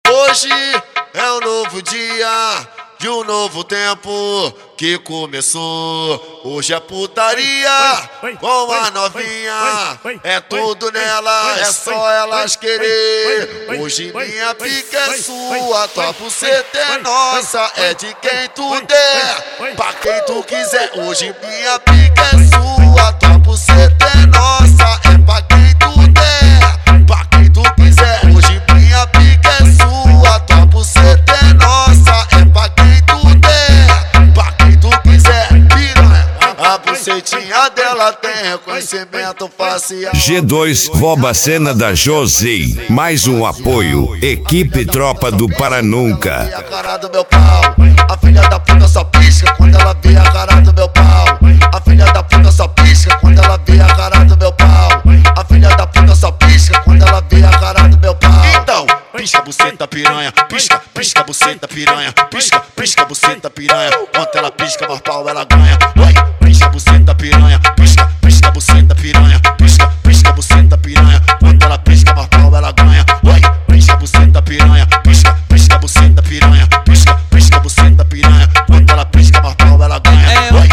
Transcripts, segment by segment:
Hoje é um novo dia de um novo tempo que começou. Hoje é putaria com a novinha, é tudo nela, é só elas querer. Hoje minha pica é sua, tua buceta é nossa, é de quem tu der, pra quem tu quiser. Hoje minha pica é sua, tua buceta é nossa, é pra quem tu der, pra quem tu quiser. Hoje minha pica é sua, tua buceta é nossa, é pra quem tu der, pra quem tu quiser. Piranha, a bucetinha dela tem reconhecimento facial. G2 rouba a cena da Josei. Mais um apoio, equipe Tropa do Paranunca. A cara do meu pau, a filha da puta só pisca quando ela vê a cara do meu pau. A filha da puta só pisca quando ela vê a cara do meu pau. A filha da puta só pisca quando ela vê a cara do meu pau. Então, pisca buceta piranha, pisca, pisca buceta piranha, pisca, pisca buceta piranha. Quanto ela pisca, mais pau ela ganha. Oi, pisca buceta piranha, pisca, pisca buceta piranha, pisca, pisca buceta piranha. Quanto ela pisca, mais pau ela ganha. Oi, pisca buceta piranha, pisca, pisca buceta piranha, pisca, pisca buceta piranha. Quanto ela pisca, mais pau ela ganha. É o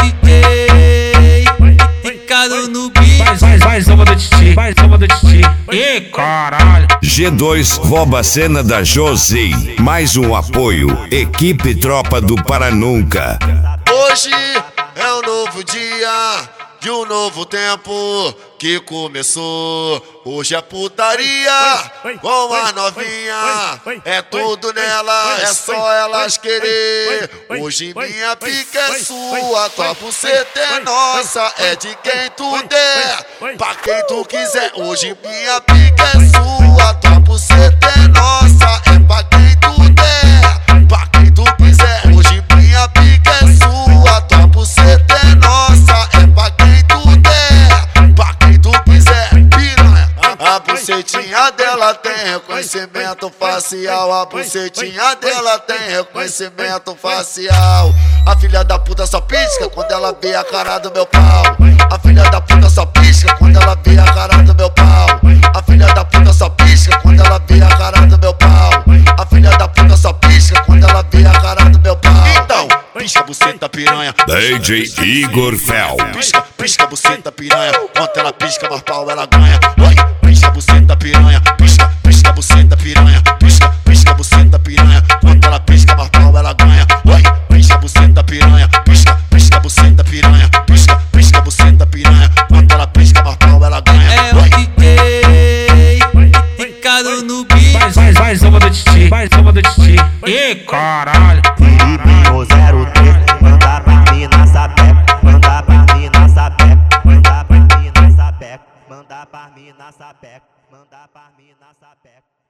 DJ Ricardo no beat. Faz uma do Titi, faz uma do Titi. Ih, caralho. G2 rouba a cena da Josei. Mais um apoio, equipe Tropa do Paranunca. Hoje é um novo dia de um novo tempo que começou. Hoje é putaria com a novinha, é tudo nela, é só elas querer. Hoje minha pica é sua, tua buceta é nossa, é de quem tu der, pra quem tu quiser. Hoje minha pica é sua, tua buceta é nossa, é pra quem tu der, pra quem tu quiser. Hoje minha pica é sua, tua buceta é nossa, é pra quem tu der, pra quem tu quiser. Piranha, a bucetinha dela tem reconhecimento facial. A bucetinha dela tem reconhecimento facial. A filha da puta só pisca quando ela vê a cara do meu pau. A filha da puta só pisca quando ela vê a cara do meu pau. A filha da puta só pisca quando ela vê a cara do meu pau. A filha da puta só pisca quando ela vê a cara do meu pau. Então, pisca buceta piranha, DJ Igor Fel. pisca, pisca buceta piranha. Quanto ela pisca, mais pau ela ganha. Oi, pisca buceta piranha, pisca, pisca buceta piranha, pisca, pisca buceta piranha. Quanto ela pisca, mais pau ela ganha. Oi, pisca buceta piranha, pisca, pisca buceta piranha, pisca, pisca buceta piranha. Quanto ela pisca, mais pau ela ganha. É o DJ Ricardo no beat. Faz uma do Titi, faz uma do Titi. Ih, caralho. Filipinho 03, manda pra mim na sapeca, manda pra mim na sapeca, manda pra mim na sapeca, manda pra mim na sapeca, manda pra mim na sapeca.